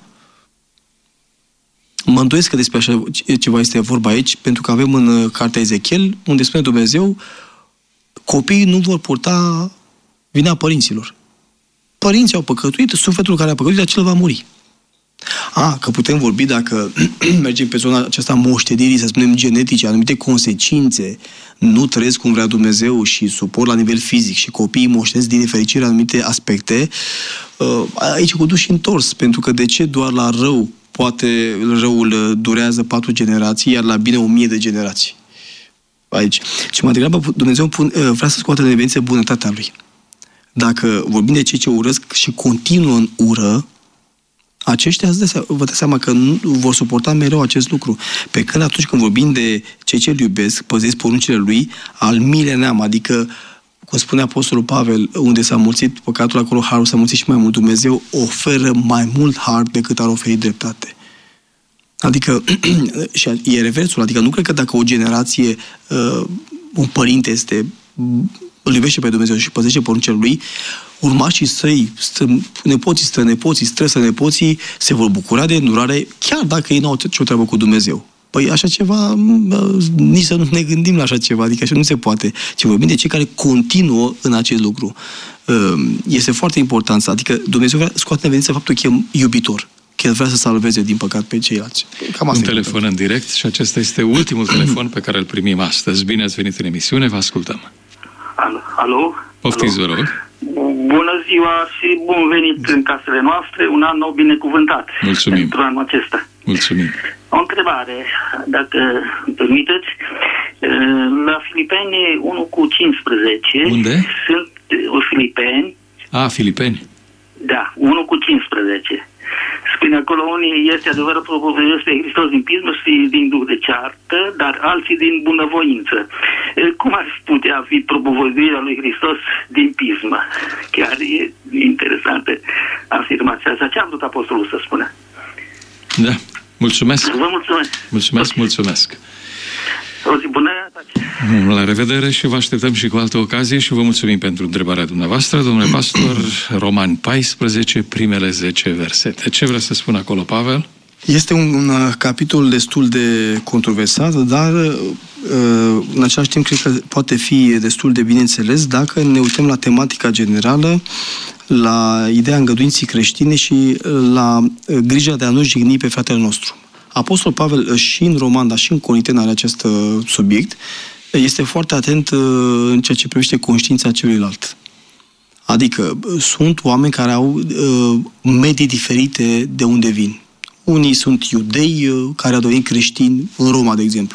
Mă îndoiesc că despre așa ceva este vorba aici, pentru că avem în cartea Ezechiel, unde spune Dumnezeu, copiii nu vor purta vina părinților. Părinții au păcătuit, sufletul care a păcătuit, acela va muri. A, că putem vorbi dacă mergem pe zona aceasta moștenirii, să spunem genetice, anumite consecințe nu trăiesc cum vrea Dumnezeu și suport la nivel fizic și copiii moștenesc din nefericire anumite aspecte, aici cu duși întors, pentru că de ce doar la rău poate răul durează patru generații, iar la bine o mie de generații. Aici. Și mai degrabă Dumnezeu vrea să scoată în evidență bunătatea Lui. Dacă vorbim de cei ce urăsc și continuă în ură, aceștia vă dați seama că nu vor suporta mereu acest lucru. Pe când atunci când vorbim de cei ce îl iubesc, păzesc poruncile Lui, al mile neam, adică, cum spune Apostolul Pavel, unde s-a mulțit păcatul, acolo harul s-a mulțit și mai mult. Dumnezeu oferă mai mult har decât ar oferi dreptate. Adică, și e reversul, adică nu cred că dacă o generație, uh, un părinte este, îl iubește pe Dumnezeu și păzește poruncile Lui, urmașii săi, stră, nepoții, strănepoții, strănepoții, se vor bucura de îndurare, chiar dacă ei nu au ce-o treabă cu Dumnezeu. Păi așa ceva, nici să nu ne gândim la așa ceva, adică așa nu se poate. Ci vorbim de cei care continuă în acest lucru. Este foarte important, adică Dumnezeu vrea scoate în evidență faptul că e iubitor, că El vrea să salveze, din păcat, pe ceilalți. Cam asta. Un telefon în direct și acesta este ultimul telefon pe care îl primim astăzi. Bine ați venit în emisiune, vă ascultăm. Alo? Poftiți, vă rog. Bună ziua și bun venit în casele noastre, un an nou binecuvântat. Mulțumim. Pentru anul acesta. Mulțumim. O întrebare, dacă îmi permiteți. La Filipeni unu cu cincisprezece. Unde? Sunt Filipeni. A, Filipeni. Da, unu cu cincisprezece. Spune acolo, unii este adevărat propovăduiesc pe Hristos din pismă și din duh de ceartă, dar alții din bunăvoință. Cum ar putea fi propovăduirea lui Hristos din pismă? Chiar e interesantă afirmația asta. Ce a vrut apostolul să spună? Da, mulțumesc. Vă mulțumesc. Mulțumesc, mulțumesc. O zi bună. La revedere și vă așteptăm și cu altă ocazie și vă mulțumim pentru întrebarea dumneavoastră. Domnule pastor, Romani paisprezece, primele zece versete. Ce vrea să spun acolo, Pavel? Este un, un capitol destul de controversat, dar în același timp cred că poate fi destul de bine înțeles dacă ne uităm la tematica generală, la ideea îngăduinții creștine și la grija de a nu jigni pe fratele nostru. Apostol Pavel și în Roman, dar și în Corinteni are acest subiect, este foarte atent în ceea ce privește conștiința celuilalt. Adică sunt oameni care au medii diferite de unde vin. Unii sunt iudei care au devenit creștini în Roma, de exemplu.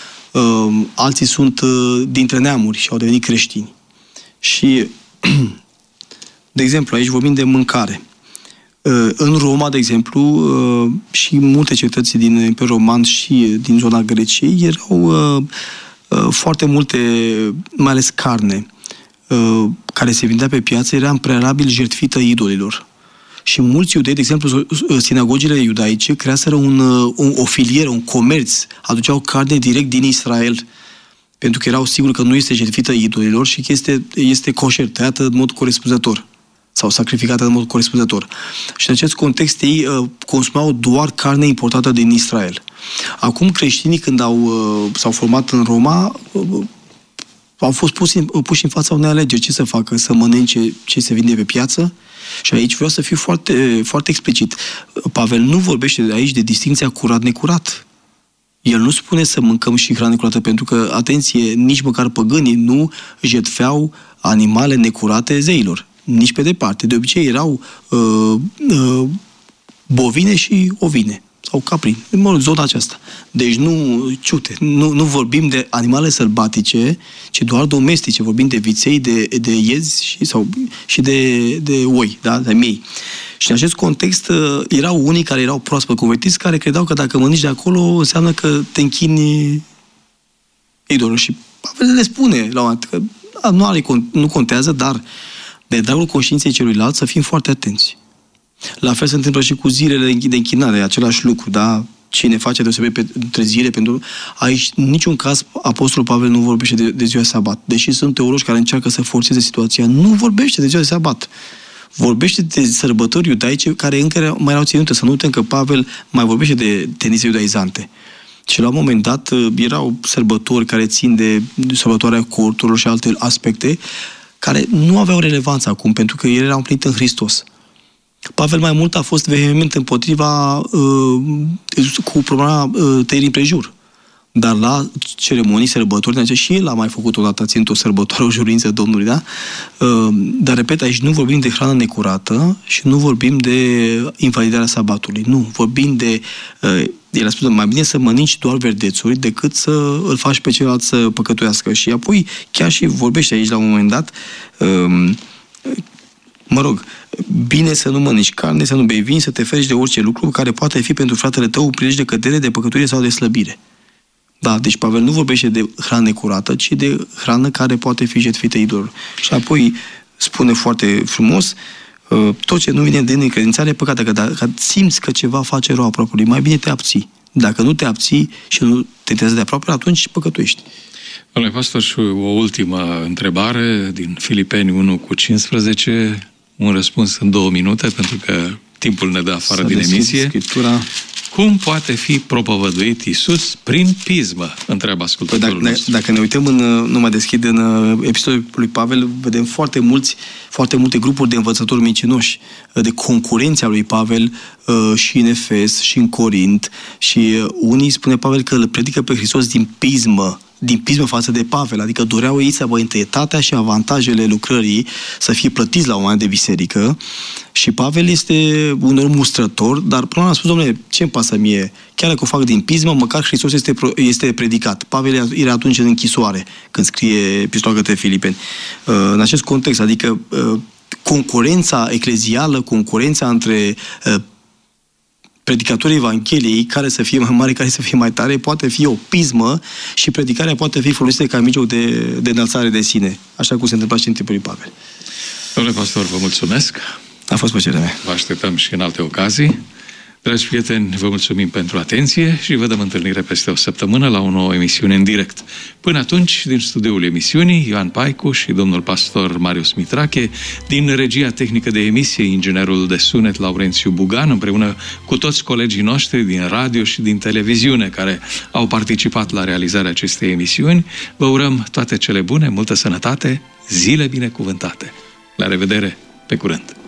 Alții sunt dintre neamuri și au devenit creștini. Și, de exemplu, aici vorbim de mâncare. În Roma, de exemplu, și multe cetăți din Imperiul Roman și din zona Greciei erau foarte multe, mai ales carne, care se vindea pe piață, era în prealabil jertfită idolilor. Și mulți iudei, de exemplu, sinagogile iudaice creaseră un, un, o filieră, un comerț, aduceau carne direct din Israel, pentru că erau siguri că nu este jertfită idolilor și că este, este coșer, tăiată în mod corespunzător sau sacrificată în mod corespunzător. Și în acest context ei uh, consumau doar carne importată din Israel. Acum creștinii, când au, uh, s-au format în Roma, uh, au fost puși, puși în fața unei alegeri. Ce să facă? Să mănânce ce se vinde pe piață? Și aici vreau să fiu foarte, foarte explicit. Pavel nu vorbește aici de distinția curat-necurat. El nu spune să mâncăm și hrană necurată, pentru că, atenție, nici măcar păgânii nu jertfeau animale necurate zeilor. Nici pe departe. De obicei erau uh, uh, bovine și ovine. Sau caprini. În mod, zona aceasta. Deci nu ciute. Nu, nu vorbim de animale sălbatice, ci doar domestice. Vorbim de viței, de, de iezi și, sau, și de, de oi, da? De miei. Și în acest context erau unii care erau proaspăt convertiți, care credeau că dacă mănânci de acolo, înseamnă că te închini idolul. Și Pavel le spune la un moment că nu, are, nu contează, dar de dragul conștiinței celuilalt să fim foarte atenți. La fel se întâmplă și cu zilele de închinare, același lucru, da? Cine face deosebire între zile, pentru aici, în niciun caz, Apostolul Pavel nu vorbește de, de ziua de sabat. Deși sunt teologi care încearcă să forțeze situația, nu vorbește de ziua de sabat. Vorbește de sărbători iudaice care încă mai erau ținute. Să nu uităm că Pavel mai vorbește de tendințe iudaizante. Și la un moment dat erau sărbători care țin de sărbătoarea corturilor și alte aspecte care nu aveau relevanță acum, pentru că ele erau împlinite în Hristos. Pavel mai mult a fost vehement împotriva uh, cu problema uh, tăierii împrejur. Dar la ceremonii, sărbători, și el a mai făcut o dată, ținut o sărbătoare, o jurință Domnului, da? Uh, dar, repet, aici nu vorbim de hrană necurată și nu vorbim de invalidarea sabatului. Nu, vorbim de... Uh, el a spus, mai bine să mănânci doar verdețuri decât să îl faci pe celălalt să păcătuiască. Și apoi, chiar și vorbește aici la un moment dat, uh, mă rog, bine să nu mănânci carne, să nu bei vin, să te ferești de orice lucru care poate fi pentru fratele tău un prilej de cădere, de păcătuire sau de slăbire. Da, deci Pavel nu vorbește de hrană necurată, ci de hrană care poate fi jertfită idolului. Și apoi spune foarte frumos, tot ce nu vine din necredințare e păcat. Dacă simți că ceva face rău aproapelui, mai bine te abții. Dacă nu te abții și nu te interesează de aproape, atunci păcătuiești. Domnule pastor, și o ultimă întrebare din Filipeni unu cu cincisprezece, un răspuns în două minute, pentru că timpul ne dă afară din emisie. Scriptura. Cum poate fi propovăduit Iisus prin pismă? Întreabă ascultătorul păi dacă, dacă ne uităm, în, nu mai deschid, în episodul lui Pavel, vedem foarte mulți, foarte multe grupuri de învățători mincinoși, de concurenția lui Pavel și în Efes, și în Corint, și unii spune Pavel că îl predică pe Hristos din pismă, din pismă față de Pavel, adică doreau ei să aibă întâietatea și avantajele lucrării să fie plătiți la un moment de biserică. Și Pavel este un om mustrător, dar până la a spus, domnule, ce-mi pasă mie? Chiar dacă o fac din pismă, măcar Hristos este, este predicat. Pavel era atunci în închisoare, când scrie epistola către Filipeni. În acest context, adică concurența eclezială, concurența între predicatorii Evangheliei, care să fie mai mare, care să fie mai tare, poate fi o pismă și predicarea poate fi folosită ca mijloc de, de înălțare de sine, așa cum se întâmpla și în timpul lui Pavel. Domnule pastor, vă mulțumesc. A fost plăcerea mea. Vă așteptăm și în alte ocazii. Dragi prieteni, vă mulțumim pentru atenție și vă dăm întâlnire peste o săptămână la o nouă emisiune în direct. Până atunci, din studioul emisiunii, Ioan Paicu și domnul pastor Marius Mitrache, din regia tehnică de emisie, inginerul de sunet Laurențiu Bugan, împreună cu toți colegii noștri din radio și din televiziune care au participat la realizarea acestei emisiuni, vă urăm toate cele bune, multă sănătate, zile binecuvântate. La revedere, pe curând!